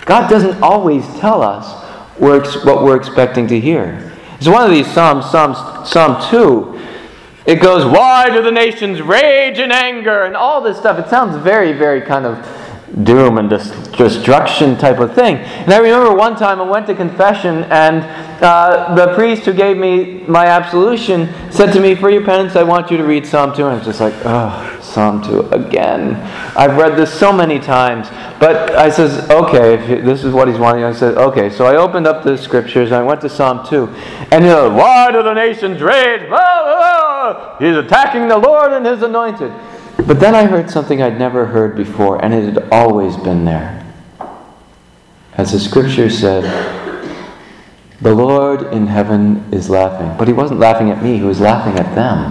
God doesn't always tell us what we're expecting to hear. It's one of these Psalms, Psalm 2. It goes, "Why do the nations rage in anger?" and all this stuff. It sounds very, very kind of doom and destruction type of thing. And I remember one time I went to confession, and the priest who gave me my absolution said to me, "For your penance, I want you to read Psalm 2. And I was just like, "Oh, Psalm 2 again. I've read this so many times." But I says, "Okay, if this is what he's wanting." I said, "Okay." So I opened up the scriptures and I went to Psalm 2. And "Why do the nations rage? He's attacking the Lord and His anointed." But then I heard something I'd never heard before, and it had always been there. As the scripture said, "The Lord in heaven is laughing." But He wasn't laughing at me, He was laughing at them.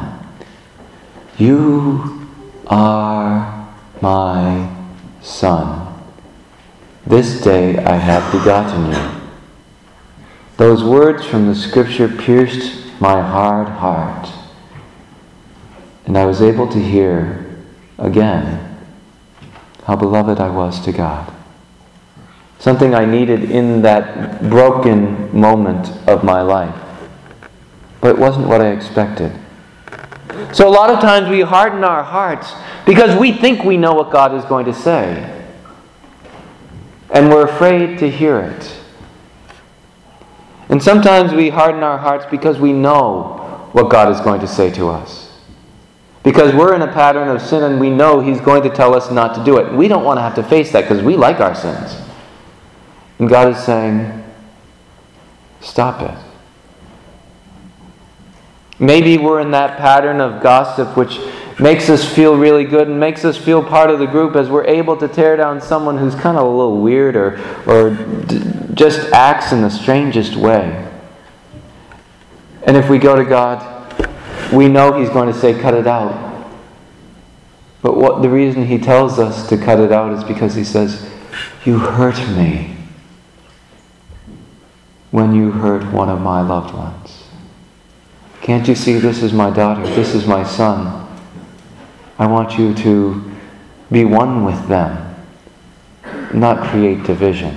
"You are my Son. This day I have begotten you." Those words from the scripture pierced my hard heart. And I was able to hear again how beloved I was to God. Something I needed in that broken moment of my life. But it wasn't what I expected. So a lot of times we harden our hearts because we think we know what God is going to say. And we're afraid to hear it. And sometimes we harden our hearts because we know what God is going to say to us. Because we're in a pattern of sin and we know He's going to tell us not to do it. We don't want to have to face that because we like our sins. And God is saying, stop it. Maybe we're in that pattern of gossip which makes us feel really good and makes us feel part of the group as we're able to tear down someone who's kind of a little weird or just acts in the strangest way. And if we go to God, we know He's going to say, cut it out. But the reason He tells us to cut it out is because He says, you hurt me when you hurt one of my loved ones. Can't you see this is my daughter, this is my son? I want you to be one with them, not create division.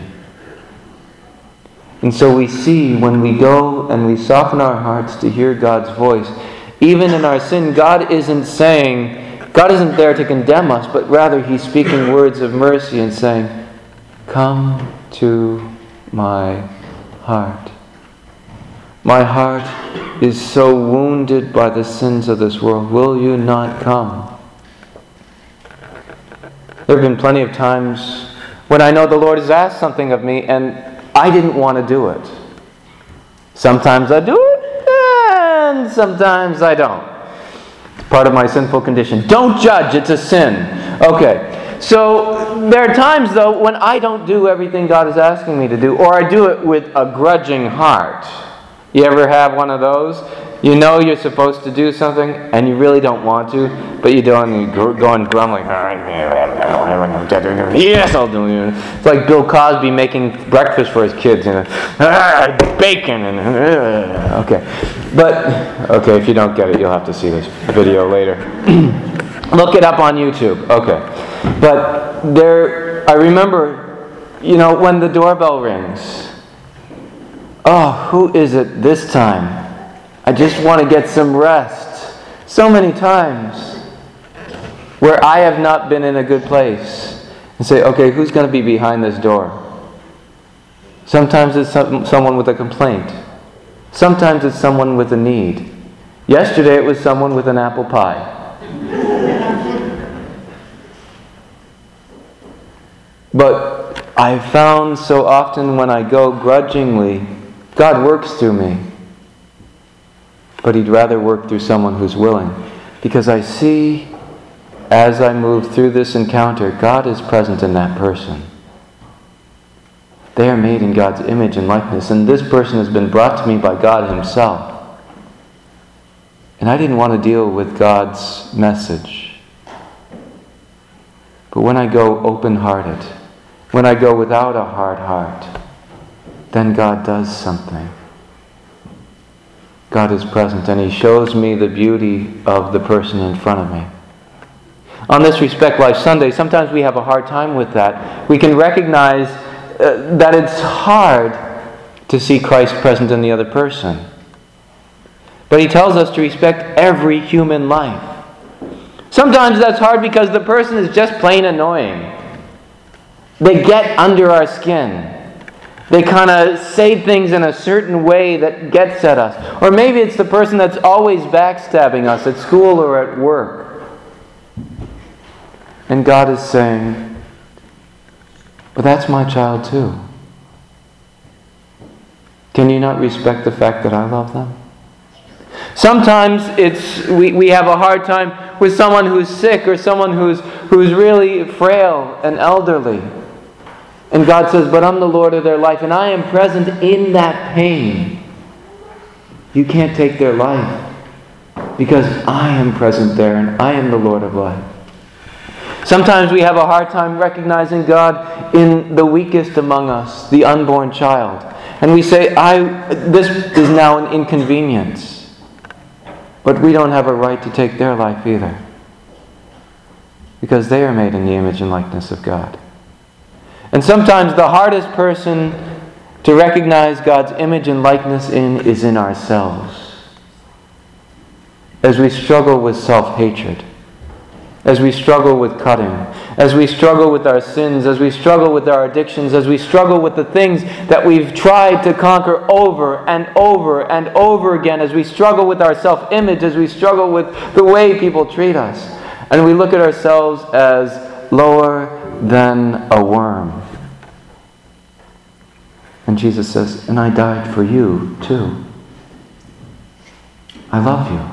And so we see when we go and we soften our hearts to hear God's voice, even in our sin, God isn't there to condemn us, but rather He's speaking words of mercy and saying, come to my heart. My heart is so wounded by the sins of this world. Will you not come? There have been plenty of times when I know the Lord has asked something of me and I didn't want to do it. Sometimes I do it and sometimes I don't. It's part of my sinful condition. Don't judge, it's a sin. Okay, so there are times though when I don't do everything God is asking me to do, or I do it with a grudging heart. You ever have one of those? You know you're supposed to do something and you really don't want to, but you do it and you go and grumbling. Yes, I'll do it. It's like Bill Cosby making breakfast for his kids. Bacon. Okay. If you don't get it, you'll have to see this video later. Look it up on YouTube. Okay. But I remember, when the doorbell rings. Oh, who is it this time? I just want to get some rest. So many times where I have not been in a good place. And say, okay, who's going to be behind this door? Sometimes it's someone with a complaint. Sometimes it's someone with a need. Yesterday it was someone with an apple pie. But I found so often when I go grudgingly, God works through me. But He'd rather work through someone who's willing. Because I see, as I move through this encounter, God is present in that person. They are made in God's image and likeness. And this person has been brought to me by God Himself. And I didn't want to deal with God's message. But when I go open-hearted, when I go without a hard heart, then God does something. God is present and He shows me the beauty of the person in front of me. On this Respect Life Sunday, sometimes we have a hard time with that. We can recognize that it's hard to see Christ present in the other person. But he tells us to respect every human life. Sometimes that's hard because the person is just plain annoying. They get under our skin. They kind of say things in a certain way that gets at us. Or maybe it's the person that's always backstabbing us at school or at work. And God is saying, but that's my child too. Can you not respect the fact that I love them? Sometimes we have a hard time with someone who's sick or someone who's really frail and elderly. And God says, but I'm the Lord of their life, and I am present in that pain. You can't take their life because I am present there and I am the Lord of life. Sometimes we have a hard time recognizing God in the weakest among us, the unborn child. And we say, this is now an inconvenience. But we don't have a right to take their life either. Because they are made in the image and likeness of God. And sometimes the hardest person to recognize God's image and likeness in is in ourselves. As we struggle with self-hatred, as we struggle with cutting, as we struggle with our sins, as we struggle with our addictions, as we struggle with the things that we've tried to conquer over and over and over again, as we struggle with our self-image, as we struggle with the way people treat us, and we look at ourselves as lower than a worm. And Jesus says, and I died for you too. I love you.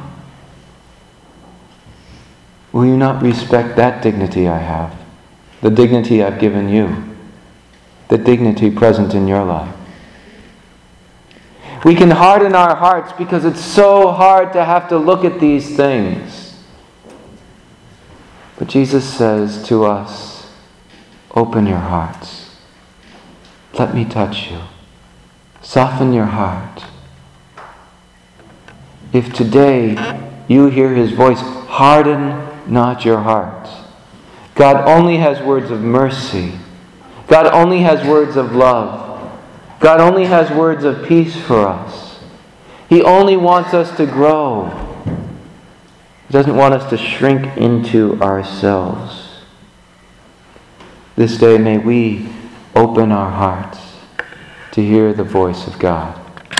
Will you not respect that dignity I have? The dignity I've given you? The dignity present in your life? We can harden our hearts because it's so hard to have to look at these things. But Jesus says to us, open your hearts. Let me touch you. Soften your heart. If today you hear His voice, harden not your heart. God only has words of mercy. God only has words of love. God only has words of peace for us. He only wants us to grow. He doesn't want us to shrink into ourselves. This day may we open our hearts to hear the voice of God.